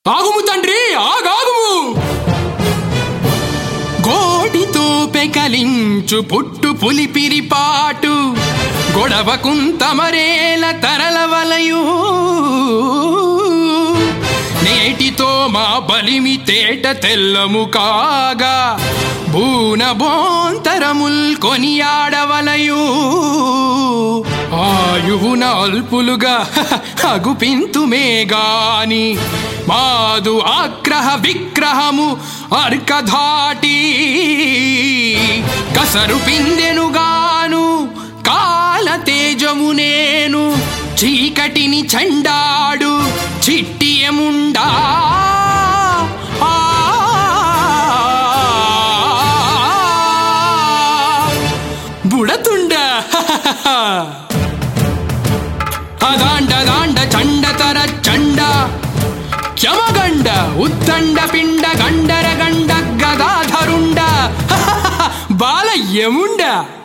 ఆగుము తండ్రి, ఆగాగుము. గోటితో పెకలించు పుట్టు పులిపిరిపాటు, గొడవ కుంతమరేల తరలవలయు. నేటితో మా బలిమి తేట తెల్లము కాగా, బూన బోంతరముల్ కొనియాడవలయు. ఆయువున అల్పులుగా అగుపింతుమేగాని, మాదు ఆగ్రహ విగ్రహము అర్కధాటి. కసరు పిందెనుగాను కాల తేజము నేను, చీకటిని చండాడు చిట్టియముండా. బుడతుండ అదాండ దాండ చండతర చండ, యమగండ ఉత్తండ పిండ గండర గండ గదాధరుండ బాల యముండ.